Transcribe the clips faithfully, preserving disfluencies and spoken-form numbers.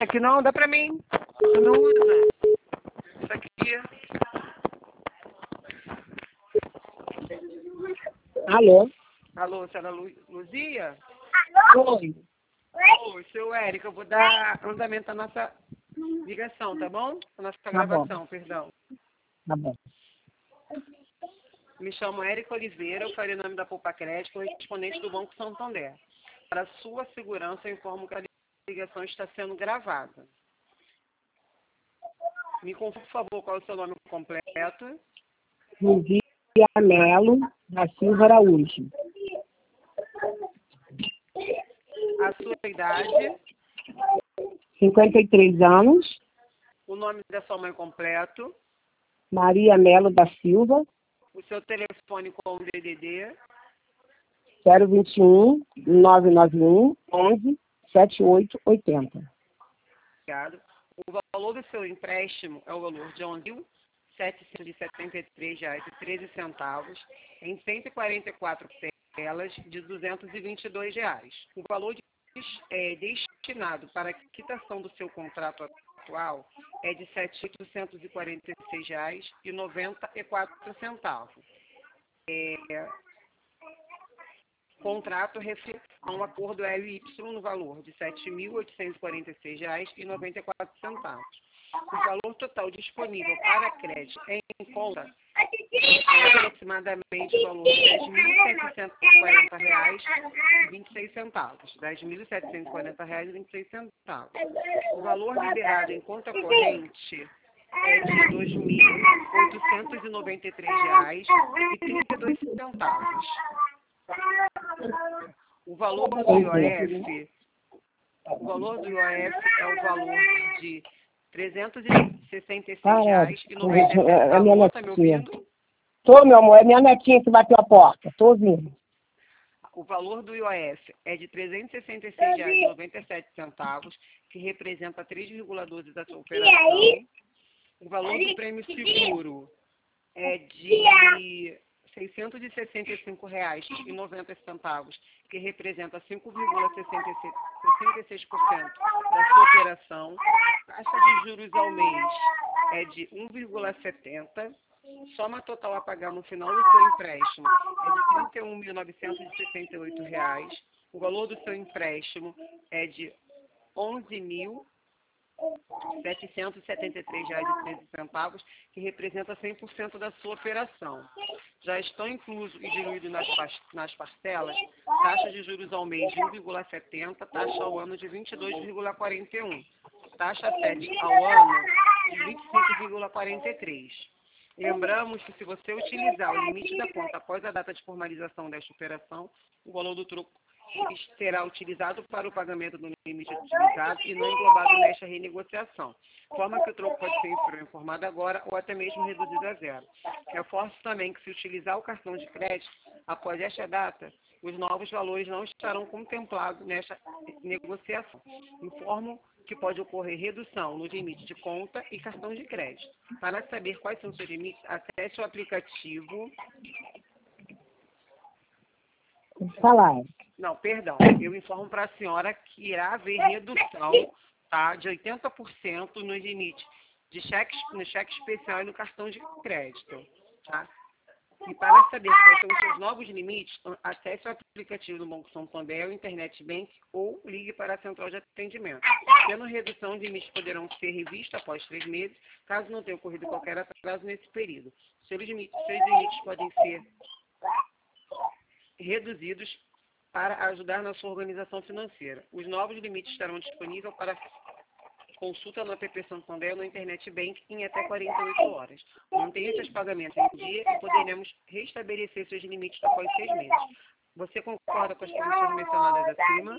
aqui não, dá pra mim. Você não usa. Isso aqui. Alô? Alô, senhora Lu, Luzia? Oi. Oi, seu Érico, eu vou dar andamento à nossa ligação, tá bom? A nossa Tá gravação, bom, perdão. tá bom. Me chamo Érico Oliveira, eu farei o nome da Poupa Crédito, correspondente do Banco Santander. Para sua segurança, eu informo que a ligação está sendo gravada. Me confirme, por favor, qual é o seu nome completo. Luzia Melo da Silva Araújo. A sua idade, cinquenta e três anos. o nome da sua mãe completo, Maria Melo da Silva. o seu telefone com o D D D, zero vinte e um, nove nove um, onze, setenta e oito oitenta. obrigado. O valor do seu empréstimo é o valor de onze mil setecentos e setenta e três reais e treze centavos em cento e quarenta e quatro telas de duzentos e vinte e dois reais. O valor de, é, destinado para a quitação do seu contrato atual é de sete mil oitocentos e quarenta e seis reais e noventa e quatro centavos. É, contrato refere a um acordo L Y no valor de sete mil oitocentos e quarenta e seis reais e noventa e quatro centavos. O valor total disponível para crédito em conta é aproximadamente o valor de dez mil setecentos e quarenta reais e vinte e seis centavos. dez mil setecentos e quarenta reais e vinte e seis centavos. O valor liberado em conta corrente é de dois mil oitocentos e noventa e três reais e trinta e dois centavos. O valor do I O F, o valor do I O F é o valor de trezentos e sessenta e seis reais e noventa e seis É minha centavos. Tá me netinha. ouvindo? Tô, meu amor, é minha netinha que bateu a porta. Tô ouvindo. O valor do I O F é de trezentos e sessenta e seis reais e noventa e sete centavos, que representa três vírgula doze da sua operação. O valor do prêmio seguro é de seiscentos e sessenta e cinco reais e noventa centavos, que representa cinco vírgula sessenta e seis por cento da sua operação. Taxa de juros ao mês é de um vírgula setenta. Soma total a pagar no final do seu empréstimo é de trinta e um mil novecentos e sessenta e oito reais. O valor do seu empréstimo é de onze mil setecentos e setenta e três reais e treze centavos, que representa cem por cento da sua operação. Já estão incluso e diluído nas, nas parcelas taxa de juros ao mês de um vírgula setenta, taxa ao ano de vinte e dois vírgula quarenta e um, taxa sete ao ano de vinte e cinco vírgula quarenta e três. Lembramos que se você utilizar o limite da conta após a data de formalização desta operação, o valor do troco será utilizado para o pagamento do limite utilizado e não englobado nesta renegociação, forma que o troco pode ser informado agora ou até mesmo reduzido a zero. Reforço também que se utilizar o cartão de crédito após esta data, os novos valores não estarão contemplados nesta negociação. Informo que pode ocorrer redução no limite de conta e cartão de crédito. Para saber quais são os seus limites, acesse o aplicativo. Falar. Não, perdão. Eu informo para a senhora que irá haver redução, tá, de oitenta por cento nos limites de cheque, no cheque especial e no cartão de crédito. Tá? E para saber quais são os seus novos limites, acesse o aplicativo do Banco Santander, o Internet Bank ou ligue para a central de atendimento. Tendo redução, os limites poderão ser revistos após três meses, caso não tenha ocorrido qualquer atraso nesse período. Seus limites, seus limites podem ser reduzidos para ajudar na sua organização financeira. Os novos limites estarão disponíveis para consulta no app Santander ou no Internet Bank em até quarenta e oito horas. Mantenha seus pagamentos em dia e poderemos restabelecer seus limites após seis meses. Você concorda com as condições mencionadas acima?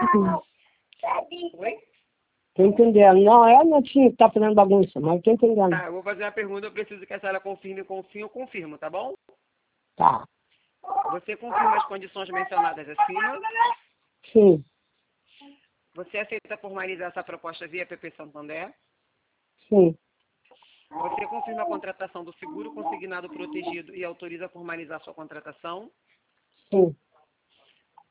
Oi? Tô entendendo. Não, é a netinha que tá fazendo bagunça, mas tô entendendo. Tá, eu vou fazer uma pergunta, eu preciso que a senhora confirme com sim ou confirmo, tá bom? Tá. Você confirma as condições mencionadas acima? Sim. Você aceita formalizar essa proposta via app Santander? Sim. Você confirma a contratação do seguro consignado protegido e autoriza a formalizar sua contratação? Sim.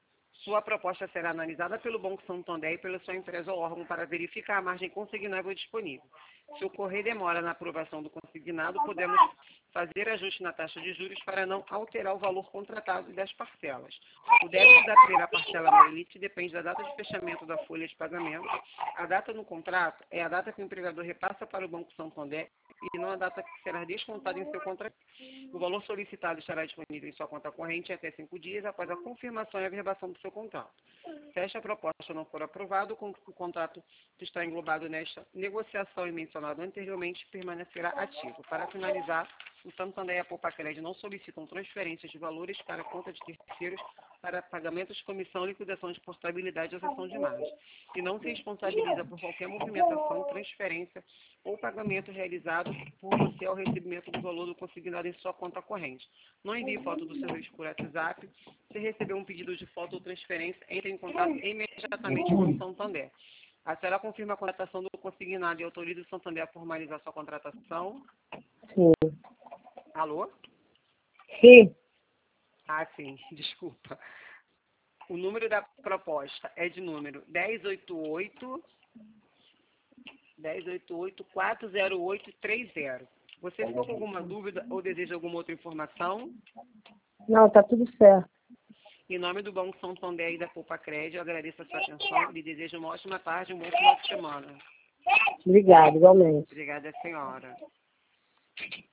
Sua proposta será analisada pelo Banco Santander e pela sua empresa ou órgão para verificar a margem consignável disponível. Se ocorrer demora na aprovação do consignado, podemos fazer ajuste na taxa de juros para não alterar o valor contratado e das parcelas. O débito da primeira parcela no elite depende da data de fechamento da folha de pagamento. A data no contrato é a data que o empregador repassa para o Banco Santander e não a data que será descontada em seu contrato. O valor solicitado estará disponível em sua conta corrente até cinco dias após a confirmação e averbação do seu contrato. Se esta proposta não for aprovada, o contrato que está englobado nesta negociação e mencionado anteriormente permanecerá ativo. Para finalizar, o Santander e a Poupa-Crédito não solicitam transferências de valores para a conta de terceiros para pagamentos de comissão, liquidação de portabilidade ou cessão de margem, e não se responsabiliza por qualquer movimentação, transferência ou pagamento realizado por você ao recebimento do valor do consignado em sua conta corrente. Não envie foto do seu risco por WhatsApp. Se receber um pedido de foto ou transferência, entre em contato imediatamente com o Santander. A senhora confirma a contratação do consignado e autoriza o Santander a formalizar sua contratação? Sim. Alô? Sim. Ah, sim, desculpa. O número da proposta é de número dez oito oito, dez oito oito, quatro zero oito três zero. Você ficou com alguma dúvida ou deseja alguma outra informação? Não, tá tudo certo. Em nome do Banco Santander e da Poupa-Crédito, eu agradeço a sua atenção e lhe desejo uma ótima tarde e um bom final de semana. Obrigada, igualmente. Obrigada, senhora.